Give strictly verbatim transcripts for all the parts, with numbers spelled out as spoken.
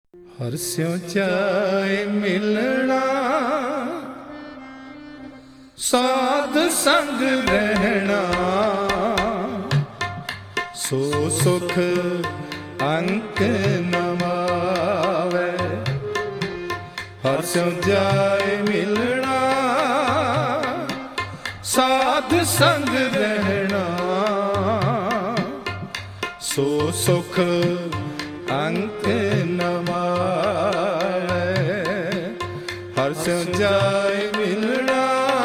हर स्यों चाहे मिलना, साध संग रहना, सो सुख अंक न मावै। हर स्यों जाए मिलना, साध संग रहना, सो सुख अंक न मावै। हर स्यों जाए मिलना,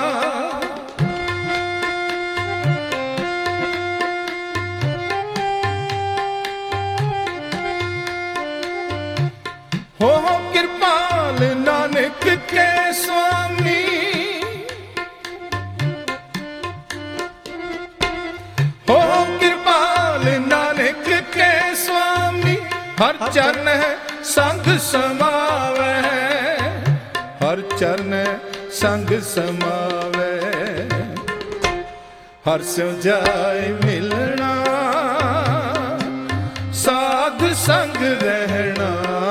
हो कृपाल नानक के स्वामी, हो कृपाल नानक के स्वामी। हर चरण संग समावै, हर चरण संग समावै। हर स्यों जाए मिलना, साध संग रहना,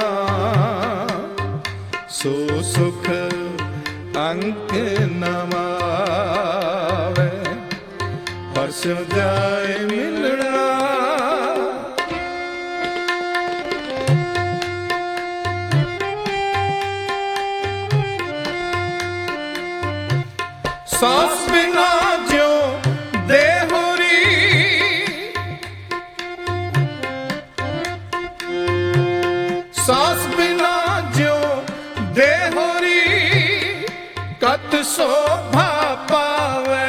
सो सुख अंक न मावै। हर स्यों जाए मिलना, सास बिना ज्यों देहुरी, सास बिना ज्यों देहुरी, कत शोभा पावै।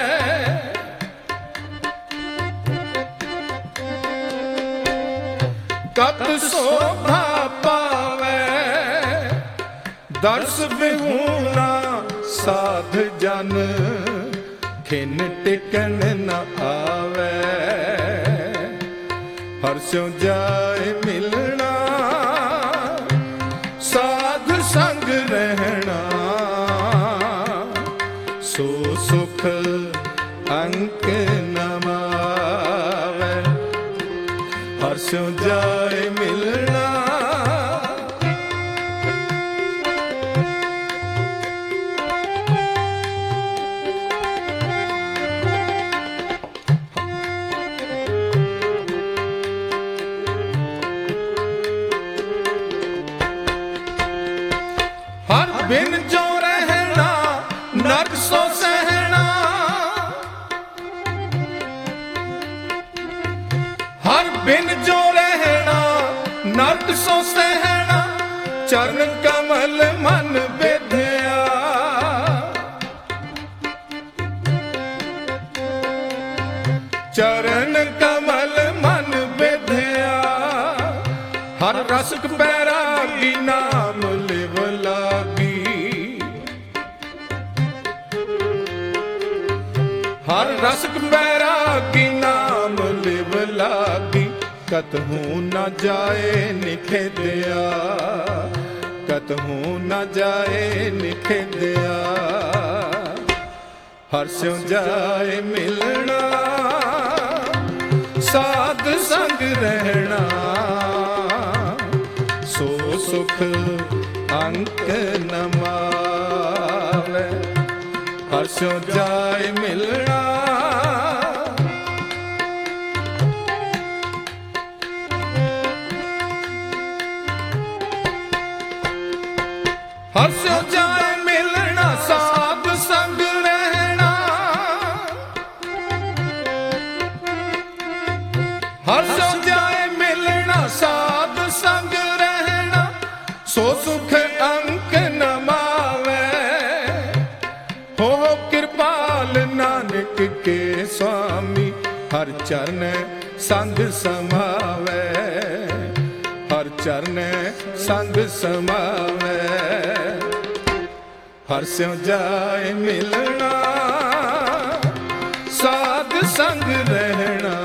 कत शोभा पावै, दर्श बिहुना साध जन, खिन टिकन न आवै। हर स्यों जाए मिलना, साध संग रहना, सो सुख अंक न मावै। हर स्यों जाए मिलना, हर बिन जो रहना नरक सो सहना, हर बिन जो रहना नरक सो सहना। चरण कमल मन विद्या, चरण कमल मन विद्या। हर रसक बैरागी नाम लिव लागी, हर रसक बैरागी नाम लिव लागी। कतहूँ न जाए निखेदिया, कतहूँ न जाए निखेदिया। हर स्यों जाए मिलना, साध संग रहना, सो सुख अंक न मावै। हर स्यों जाए मिलना, हर स्यों जाए मिलना, साध संग रहना, हर स्यों जाए मिलना, साध संग रहना, सो सुख अंक न मावै। हो कृपाल नानक के स्वामी, हर चरण संग समावै, हर चरण संग समावै। हर स्यों जाए मिलना, साध संग रहना,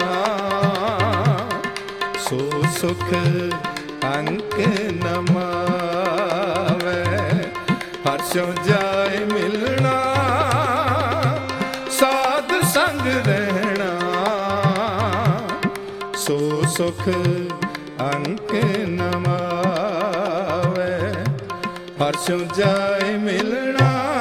सो सुख अंक न मावै। हर स्यों जाए मिलना, साध संग रहना, सो सुख अंक न मावै। ਹਰਸ਼ੁ ਜਾਏ ਮਿਲਣਾ